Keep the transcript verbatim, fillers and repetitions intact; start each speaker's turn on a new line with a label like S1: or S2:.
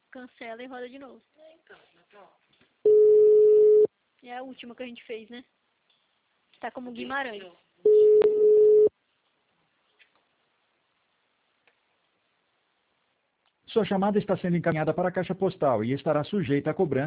S1: Cancela e roda de novo. É a última que a gente fez, né? Tá como Guimarães.
S2: Sua chamada está sendo encaminhada para a caixa postal e estará sujeita a cobrança.